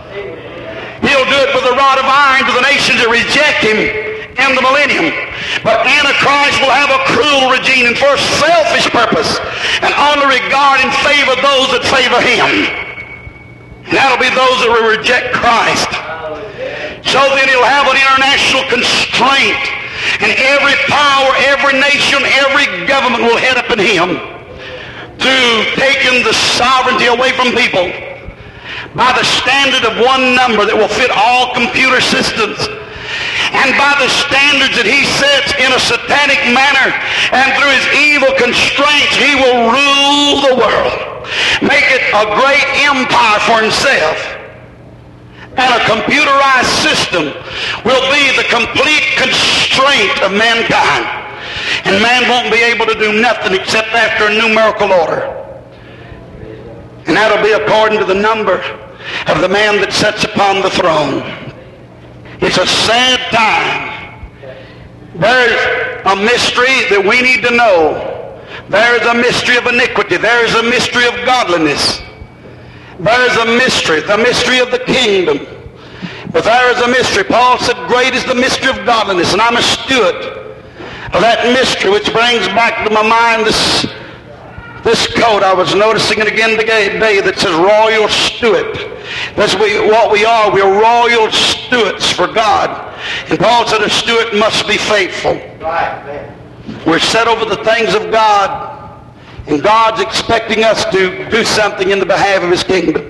He'll do it with a rod of iron to the nations that reject him in the millennium. But Antichrist will have a cruel regime and for a selfish purpose, and only regard and favor those that favor him. And that'll be those that will reject Christ. So then he'll have an international constraint. And every power, every nation, every government will head up in him to taking the sovereignty away from people. by the standard of one number that will fit all computer systems, and by the standards that he sets in a satanic manner, and through his evil constraints he will rule the world, make it a great empire for himself. And a computerized system will be the complete constraint of mankind, and man won't be able to do nothing except after a numerical order. And that'll be according to the number of the man that sits upon the throne. It's a sad time. There's a mystery that we need to know. There's a mystery of iniquity. There's a mystery of godliness. There's a mystery, the mystery of the kingdom. But there is a mystery. Paul said, great is the mystery of godliness, and I'm a steward of that mystery, which brings back to my mind this coat. I was noticing it again today that says royal steward. That's what we are. We're royal stewards for God. And Paul said a steward must be faithful. We're set over the things of God, and God's expecting us to do something in the behalf of his kingdom.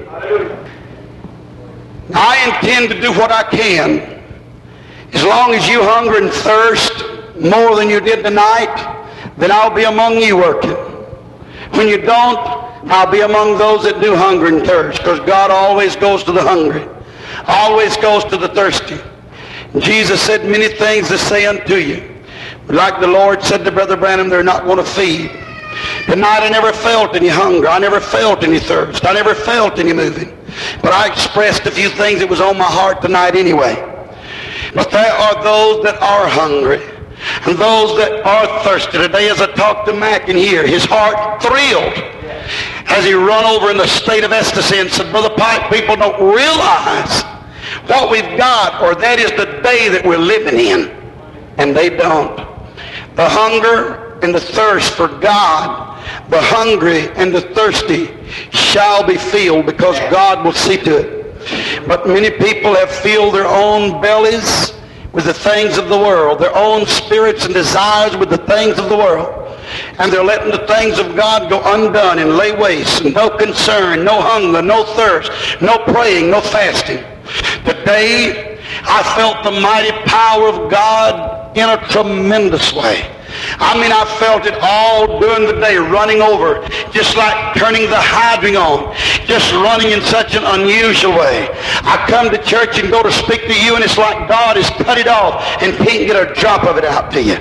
I intend to do what I can. As long as you hunger and thirst more than you did tonight, then I'll be among you working. When you don't, I'll be among those that do hunger and thirst, because God always goes to the hungry, always goes to the thirsty. Jesus said many things to say unto you. But like the Lord said to Brother Branham, they're not going to feed. Tonight I never felt any hunger. I never felt any thirst. I never felt any moving. But I expressed a few things that was on my heart tonight anyway. But there are those that are hungry, and those that are thirsty. Today as I talked to Mac in here, his heart thrilled as he run over in the state of ecstasy and said, Brother Pike, people don't realize what we've got, or that is the day that we're living in. And they don't. The hunger and the thirst for God, the hungry and the thirsty shall be filled, because God will see to it. But many people have filled their own bellies with the things of the world, their own spirits and desires with the things of the world. And they're letting the things of God go undone and lay waste, and no concern, no hunger, no thirst, no praying, no fasting. Today, I felt the mighty power of God in a tremendous way. I mean, I felt it all during the day, running over, just like turning the hydrant on, just running in such an unusual way. I come to church and go to speak to you, and it's like God has cut it off and can't get a drop of it out to you.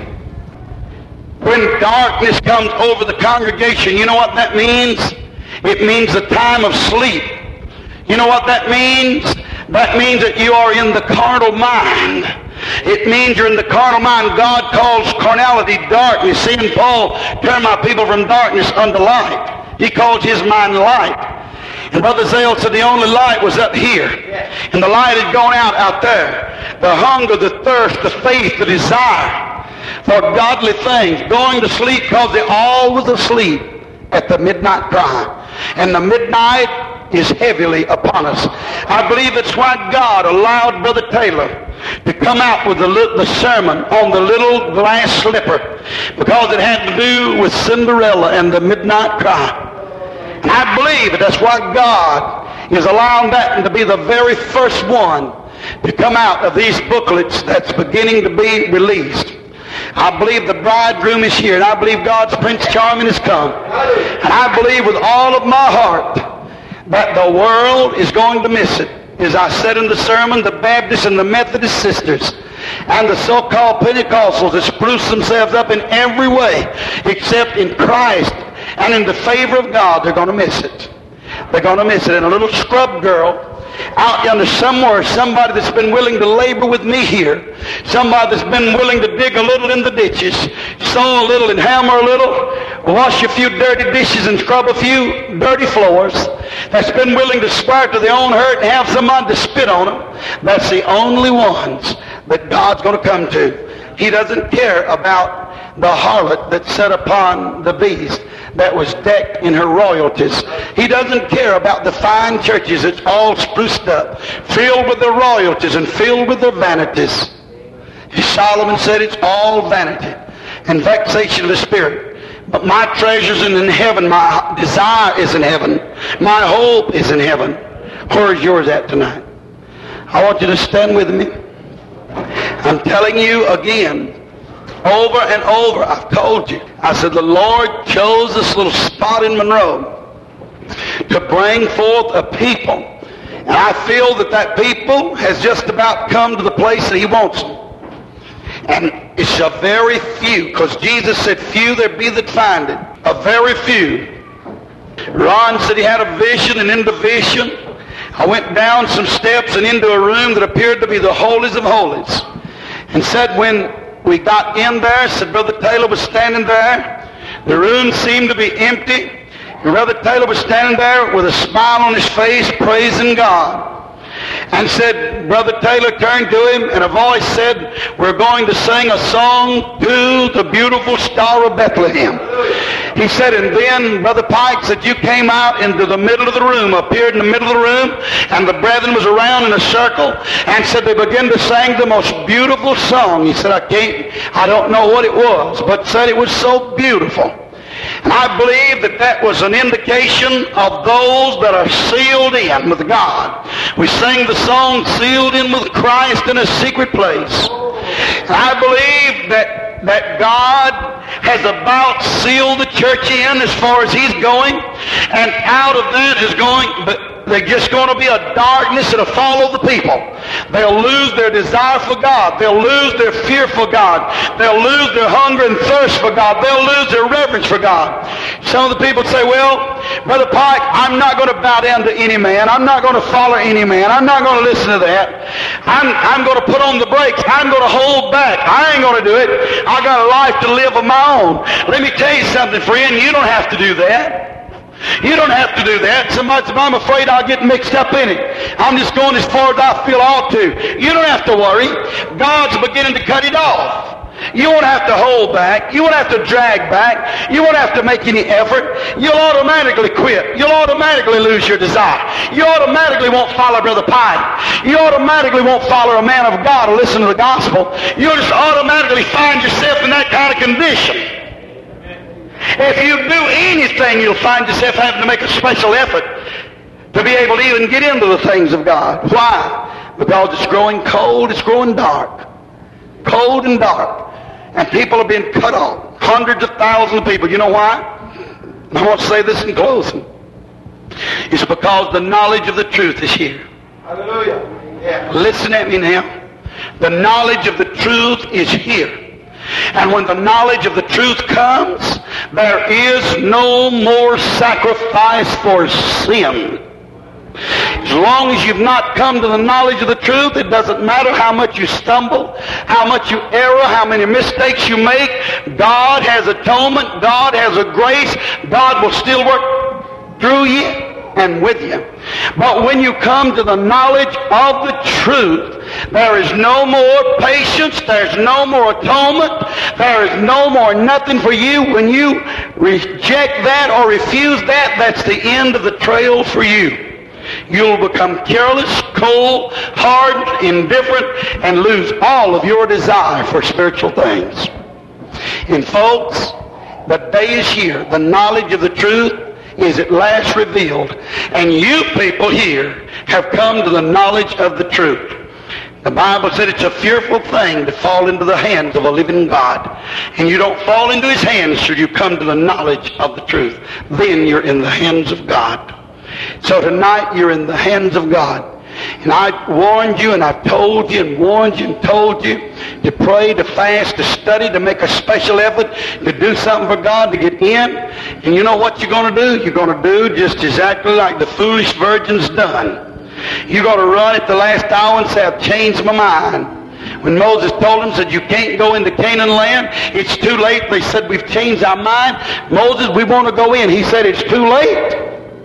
When darkness comes over the congregation, you know what that means? It means the time of sleep. You know what that means? That means that you are in the carnal mind. It means you're in the carnal mind. God calls carnality darkness. Seeing Paul turn my people from darkness unto light, he calls his mind light. And Brother Zale said the only light was up here, and the light had gone out there. The hunger, the thirst, the faith, the desire for godly things, going to sleep, because they all was asleep at the midnight cry. And the midnight is heavily upon us. I believe it's why God allowed Brother Taylor to come out with the sermon on the little glass slipper, because it had to do with Cinderella and the midnight cry. And I believe that's why God is allowing that to be the very first one to come out of these booklets that's beginning to be released. I believe the bridegroom is here, and I believe God's Prince Charming has come. And I believe with all of my heart that the world is going to miss it. As I said in the sermon, the Baptist and the Methodist sisters and the so-called Pentecostals that spruce themselves up in every way except in Christ and in the favor of God, they're going to miss it. They're going to miss it. And a little scrub girl out yonder somewhere, somebody that's been willing to labor with me here, somebody that's been willing to dig a little in the ditches, sow a little and hammer a little, wash a few dirty dishes and scrub a few dirty floors, that's been willing to swear to their own hurt and have somebody to spit on them, that's the only ones that God's going to come to. He doesn't care about the harlot that sat upon the beast that was decked in her royalties. He doesn't care about the fine churches that's all spruced up, filled with their royalties and filled with their vanities. Solomon said it's all vanity and vexation of the spirit. But my treasures are in heaven. My desire is in heaven. My hope is in heaven. Where's yours at tonight? I want you to stand with me. I'm telling you again, over and over, I've told you. I said the Lord chose this little spot in Monroe to bring forth a people. And I feel that that people has just about come to the place that he wants them. And it's a very few, because Jesus said, few there be that find it. A very few. Ron said he had a vision, and in the vision, I went down some steps and into a room that appeared to be the holies of holies. And said when we got in there, said Brother Taylor was standing there. The room seemed to be empty. And Brother Taylor was standing there with a smile on his face, praising God. And said, Brother Taylor turned to him, and a voice said, we're going to sing a song to the beautiful Star of Bethlehem. He said, and then Brother Pike said, you came out into the middle of the room, appeared in the middle of the room, and the brethren was around in a circle, and said they began to sing the most beautiful song. He said, I don't know what it was, but said it was so beautiful. And I believe that that was an indication of those that are sealed in with God. We sing the song, sealed in with Christ in a secret place. And I believe that God has about sealed the church in as far as he's going. And out of that is going, but there's just going to be a darkness that'll follow the people. They'll lose their desire for God. They'll lose their fear for God. They'll lose their hunger and thirst for God. They'll lose their reverence for God. Some of the people say, well, Brother Pike, I'm not going to bow down to any man. I'm not going to follow any man. I'm not going to listen to that. I'm going to put on the brakes. I'm going to hold back. I ain't going to do it. I got a life to live of my own. Let me tell you something, friend. You don't have to do that. You don't have to do that. Somebody said, I'm afraid I'll get mixed up in it. I'm just going as far as I feel I ought to. You don't have to worry. God's beginning to cut it off. You won't have to hold back. You won't have to drag back. You won't have to make any effort. You'll automatically quit. You'll automatically lose your desire. You automatically won't follow Brother Pike. You automatically won't follow a man of God or listen to the gospel. You'll just automatically find yourself in that kind of condition. If you do anything, you'll find yourself having to make a special effort to be able to even get into the things of God. Why? Because it's growing cold, it's growing dark. Cold and dark. And people are being cut off. Hundreds of thousands of people. You know why? I want to say this in closing. It's because the knowledge of the truth is here. Hallelujah. Yeah. Listen at me now. The knowledge of the truth is here. And when the knowledge of the truth comes, there is no more sacrifice for sin. As long as you've not come to the knowledge of the truth, it doesn't matter how much you stumble, how much you err, how many mistakes you make. God has atonement. God has a grace. God will still work through you and with you. But when you come to the knowledge of the truth, there is no more patience. There's no more atonement. There is no more nothing for you. When you reject that or refuse that, that's the end of the trail for you. You'll become careless, cold, hard, indifferent, and lose all of your desire for spiritual things. And folks, the day is here. The knowledge of the truth is at last revealed. And you people here have come to the knowledge of the truth. The Bible said it's a fearful thing to fall into the hands of a living God. And you don't fall into his hands till you come to the knowledge of the truth. Then you're in the hands of God. So tonight you're in the hands of God. And I warned you, and I've told you and warned you and told you to pray, to fast, to study, to make a special effort, to do something for God, to get in. And you know what you're going to do? You're going to do just exactly like the foolish virgins done. You're going to run at the last hour and say, I've changed my mind. When Moses told them, said, you can't go into Canaan land, it's too late. They said, we've changed our mind. Moses, we want to go in. He said, it's too late.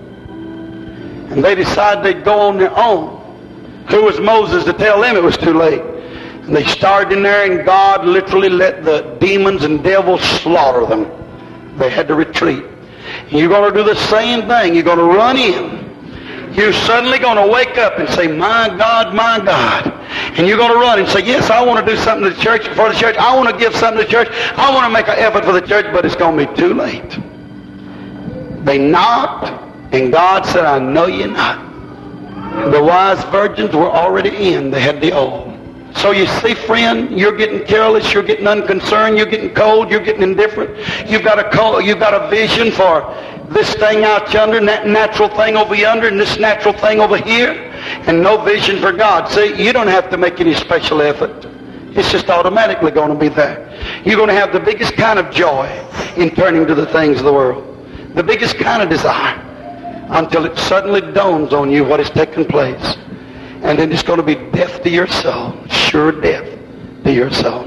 And they decided they'd go on their own. Who was Moses to tell them it was too late? And they started in there, and God literally let the demons and devils slaughter them. They had to retreat. And you're going to do the same thing. You're going to run in. You're suddenly going to wake up and say, my God, my God. And you're going to run and say, yes, I want to do something to the church, for the church. I want to give something to the church. I want to make an effort for the church, but it's going to be too late. They knocked, and God said, I know you're not. The wise virgins were already in. They had the oil. So you see, friend, you're getting careless, you're getting unconcerned, you're getting cold, you're getting indifferent. You've got a vision for this thing out yonder and that natural thing over yonder and this natural thing over here, and no vision for God. See, you don't have to make any special effort. It's just automatically going to be there. You're going to have the biggest kind of joy in turning to the things of the world. The biggest kind of desire, until it suddenly dawns on you what has taken place. And then it's going to be death to your soul. Sure death to your soul.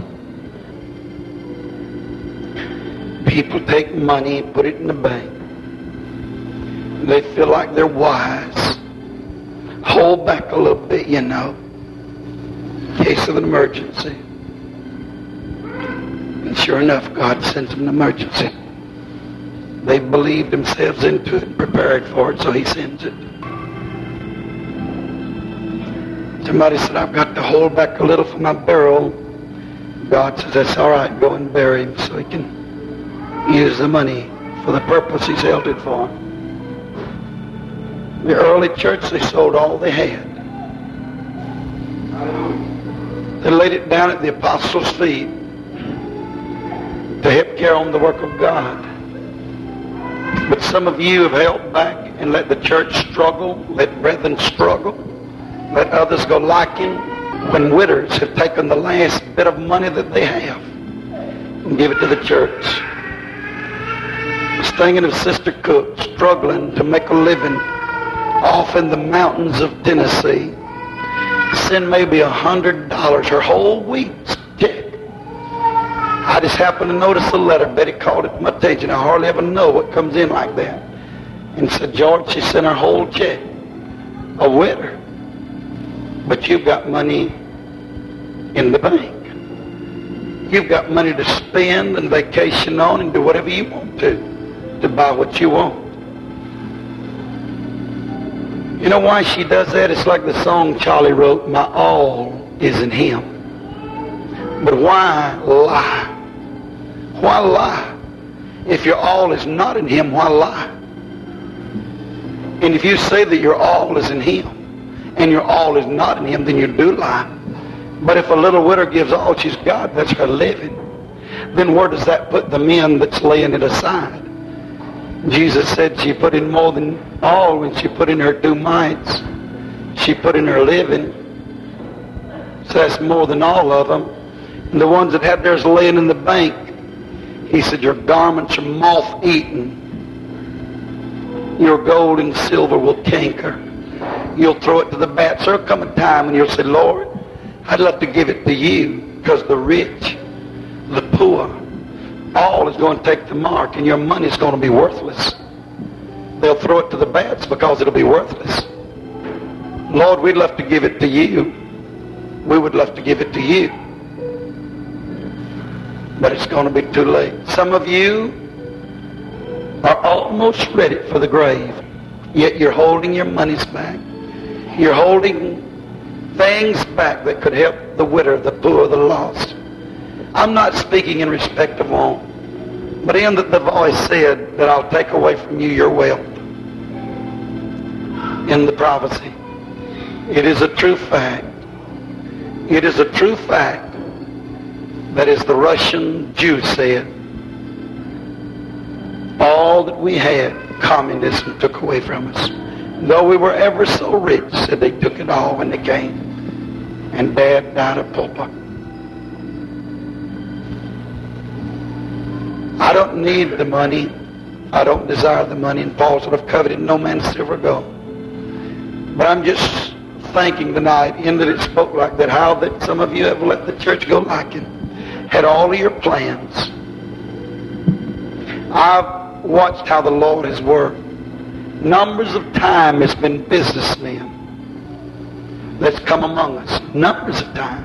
People take money and put it in the bank. They feel like they're wise. Hold back a little bit, you know, in case of an emergency. And sure enough, God sends them an emergency. They believed themselves into it and prepared for it, so He sends it. Somebody said, I've got to hold back a little for my burial. God says, that's all right, go and bury him so he can use the money for the purpose He's held it for. The early church, they sold all they had. They laid it down at the apostles' feet to help carry on the work of God. But some of you have held back and let the church struggle, let brethren struggle, let others go lacking, when widows have taken the last bit of money that they have and give it to the church. I was thinking of Sister Cook struggling to make a living off in the mountains of Tennessee. Send maybe $100, her whole week's check. I just happened to notice a letter. Betty called it to my attention. I hardly ever know what comes in like that. And said, George, she sent her whole check. A widow. But you've got money in the bank. You've got money to spend and vacation on and do whatever you want to buy what you want. You know why she does that? It's like the song Charlie wrote, my all is in Him. But why lie? Why lie? If your all is not in Him, why lie? And if you say that your all is in Him and your all is not in Him, then you do lie. But if a little widow gives all she's got, that's her living, then where does that put the men that's laying it aside? Jesus said she put in more than all when she put in her 2 mites. She put in her living. So that's more than all of them. And the ones that had theirs laying in the bank, He said, your garments are moth-eaten. Your gold and silver will canker. You'll throw it to the bats. There'll come a time when you'll say, Lord, I'd love to give it to you, because the rich, the poor, all is going to take the mark, and your money's going to be worthless. They'll throw it to the bats because it'll be worthless. Lord, we'd love to give it to you. We would love to give it to you. But it's going to be too late. Some of you are almost ready for the grave, yet you're holding your monies back. You're holding things back that could help the widow, the poor, the lost. I'm not speaking in respect of want, but in that the voice said that I'll take away from you your wealth. In the prophecy, it is a true fact. It is a true fact that, as the Russian Jew said, all that we had, communism took away from us. Though we were ever so rich, said they took it all when they came. And Dad died of pauper. I don't need the money. I don't desire the money. And Paul said, I've coveted no man's silver or gold. But I'm just thinking tonight, in that it spoke like that, how that some of you have let the church go lacking. Had all of your plans. I've watched how the Lord has worked. Numbers of time has been businessmen that's come among us. Numbers of time.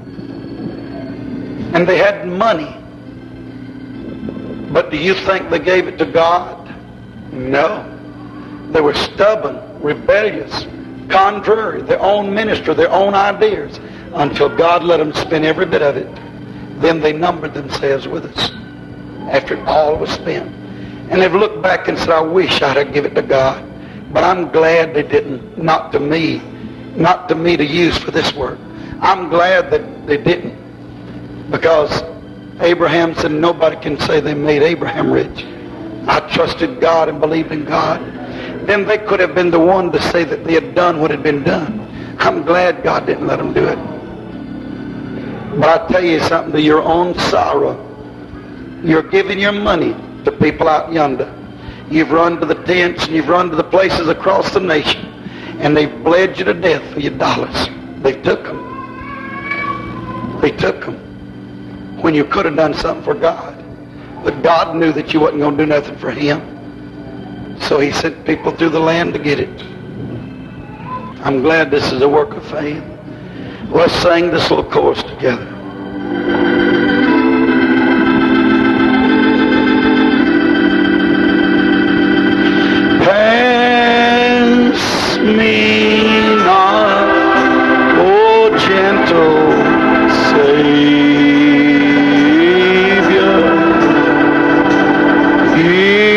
And they had money. But do you think they gave it to God? No. They were stubborn, rebellious, contrary, their own minister, their own ideas, until God let them spend every bit of it. Then they numbered themselves with us after it all was spent. And they've looked back and said, I wish I'd have given it to God. But I'm glad they didn't. Not to me, not to me to use for this work. I'm glad that they didn't, because Abraham said nobody can say they made Abraham rich. I trusted God and believed in God. Then they could have been the one to say that they had done what had been done. I'm glad God didn't let them do it. But I tell you something, to your own sorrow, you're giving your money to people out yonder. You've run to the tents and you've run to the places across the nation, and they've bled you to death for your dollars. They took them. They took them when you could have done something for God. But God knew that you wasn't going to do nothing for him. So he sent people through the land to get it. I'm glad this is a work of faith. Let's sing this little chorus together. Pass me not, O gentle Savior.